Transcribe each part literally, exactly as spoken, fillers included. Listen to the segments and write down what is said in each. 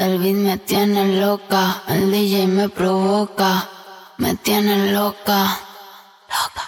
el beat me tiene loca, el D J me provoca, me tiene loca, loca.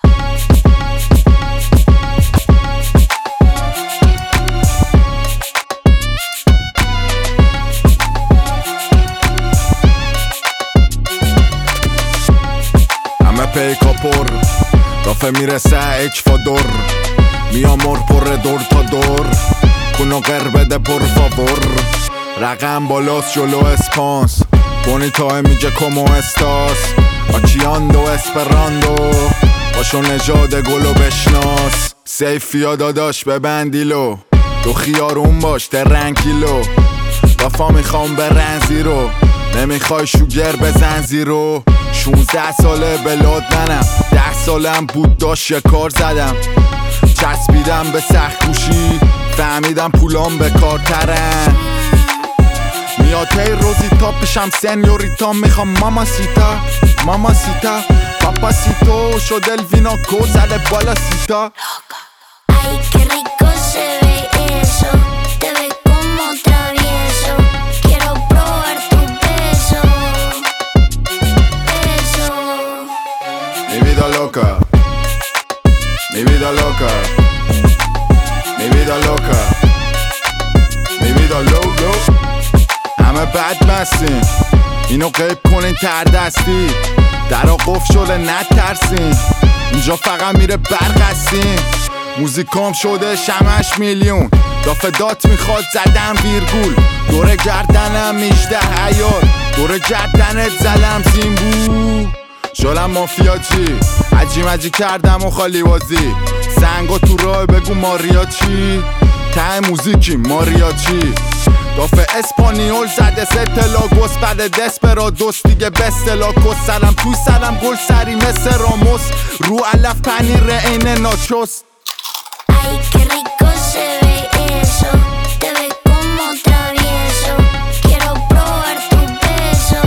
همه پیکا پر دافه میرسه اکوادور میامور پر دور تا دور کنو قر بده پر فاور رقم بالاست جلو اسپانس بونیتا میگه کمو استاس آکیاندو اسپراندو باشو نژاد گلو بشناس سیفیا داداش ببندیلو تو خیارون باش ترنکیلو وفا میخوام برن زیرو نمیخوای شوگر بزن زیرو شونزده ساله بلاد منم ده سالم بود داشت یه کار زدم چسبیدم به سخت کوشی فهمیدم پولام به کار ترن میاد هی روزیتا پیشم سنیوریتا میخوام ماما سیتا ماما سیتا پاپا سیتو شد الویناکو زده بالا سیتا Ay, qué rico se ve eso, te ve como travieso, quiero probar tu beso, beso. Mi vida loca, mi vida loca, mi vida loca, mi vida loco. همه بد مستین اینو قیب کنین تر دستی درا قفل شده نترسین اینجا فقط میره برقستین موزیکام شده شمش میلیون دافه دات میخواد زدم ویرگول دوره گردنم میشده عیار دوره گردنت زدم زیمبو شدم مافیا چی عجی مجی کردم و خالی بازی سنگا تو راه بگو ماریا چی ته موزیکی ماریا چی دافه اسپانیول زده ست لاگوس بعد دسپرادوس دیگه بستلاکوس سرم توی سرم گل سری مثل راموس رو علف پنیر این ناچوس Ay, qué rico se ve eso, te ve como travieso, quiero probar tu beso,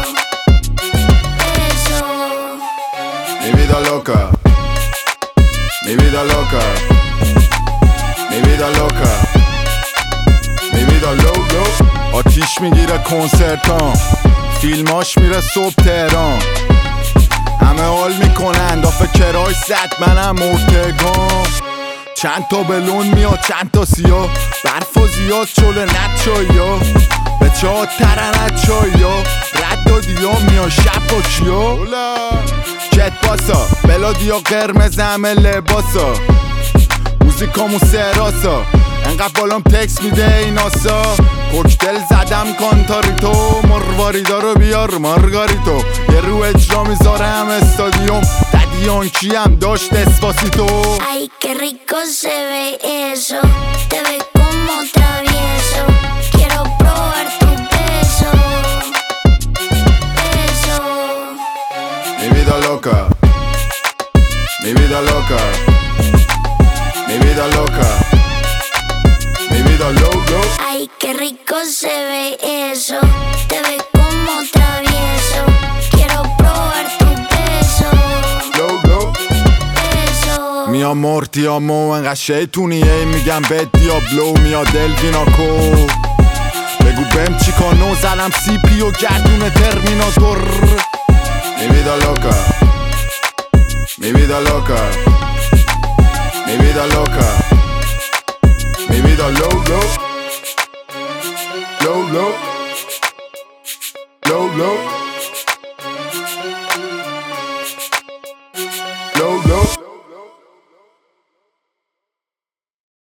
beso. Mi vida loca, mi vida loca, mi vida loca, mi vida loco. آتیش میگیره کنسرتام فیلماش میره صبح تهران همه حال میکنن دافه کرای زد منم مرتگام چند تا بلون میاد چند تا سیاه برف و زیاد چله نت چایا به چه ترنت چایا رد دادیا میاد شب با کیا کت باسا بلادیا قرمز همه لباسا موزیکامو سراسا انقدر بالام تکس میده این آسا کوکتل زدم کانتاریتو مرواریدا رو بیار مارگاریتو یه رو اجرا میذارم استادیوم ددیان کیم داشت اسپاسیتو Ay, qué rico se ve eso, te ve como travieso, quiero probar tu beso, beso. Mi vida loca, mi vida loca, mi vida loca, mi vida loco. Ay, qué rico se ve eso, te ve como travieso, quiero probar tu beso, Loco. beso. میام مورتیامو انقدر شیطونیه میگم به دیابلو میاد الویناکو بگو بهم چیکانو زدم سی پی و گردون ترمیناتور Mi vida loca, mi vida loca, mi vida loca, mi vida loco, low low, low low.